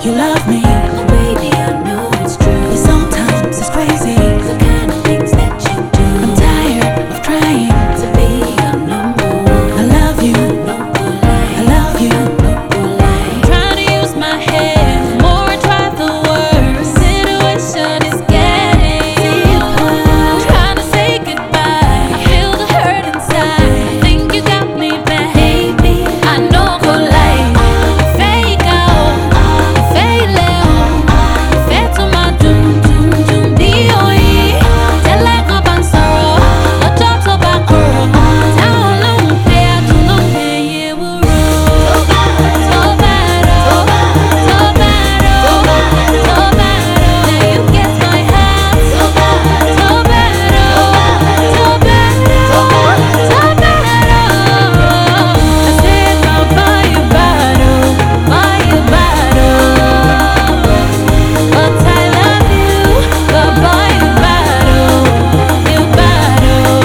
you love me. Oh baby, I know it's true. But sometimes it's crazy, the kind of things that you do. I'm tired of trying to be your number one. I love you, I love you. I'm trying to use my head more, I try the words. Situation is getting deeper. I'm trying to say goodbye, I feel the hurt inside. I think you got me back, baby. I know I could lie, fake out, fake out, fake to my doom doom doom. D.O.E. Tell like a bansaro, a job to back her. Down low, pay out to no pay, yeah, we're so bad, so bad, so bad. Now you get my heart, so bad, so bad, so bad, so bad. I said I'll buy you bottle, buy you bottle, but I love you, but buy you bottle, you bottle.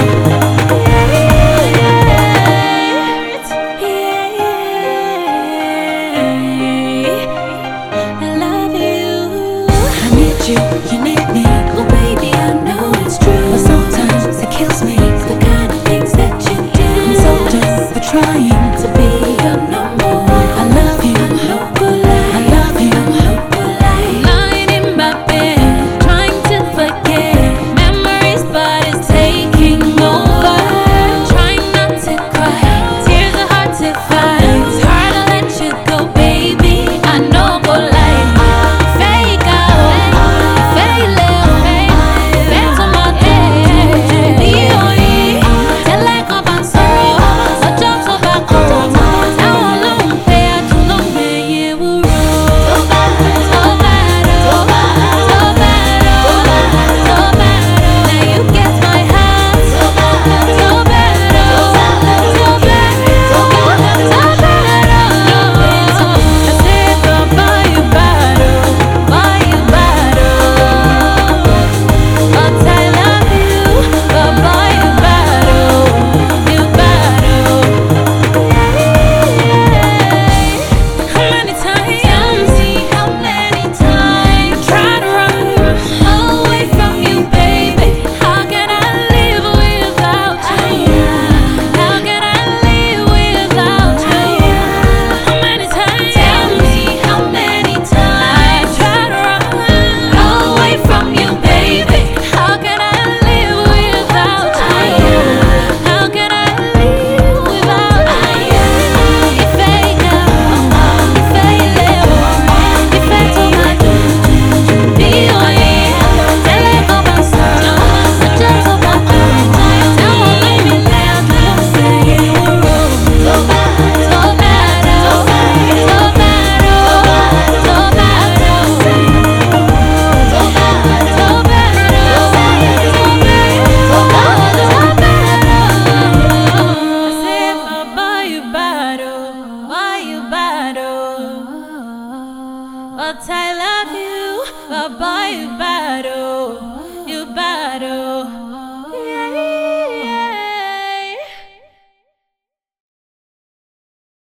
I love you. I need you, you need me. Oh baby, I know it's true. But sometimes it kills me, the kind of things that you do. I'm so done for trying to be your number one. I love you, No good lie. I love you. No good lie. Lying in my bed, trying to forget memories, but it's taking over. Trying not to cry, tears are hard to find. It's hard to let you go, baby. I know good lie. Fake out, fake live, fake to my day. D.O.E. Tell like a bansaro, a job to back home. Now alone, pay out to no pay, yeah, we're so bad, so bad, so bad, so bad. Now you get my heart, so bad, so bad, so bad, so bad. I said I'll buy you bottle, buy you bottle, but I love you, but buy you bottle, you bottle. How many times? How many times? I try to run away from you, baby. How can I live without you? How can I live without you? How many times? Tell me how many times I try to run away from you, baby. How can I live without you? How can I live without you? If I go, if I live, if I told my D.O.E. Tell like a bansaro, a job to back home. Now I let me down, now I'm saying we're wrong. So bad, so bad, so bad, so bad, so bad, so bad, so bad. I said I'll buy you bottle, buy you bottle, but I love you, I'll buy you bottle.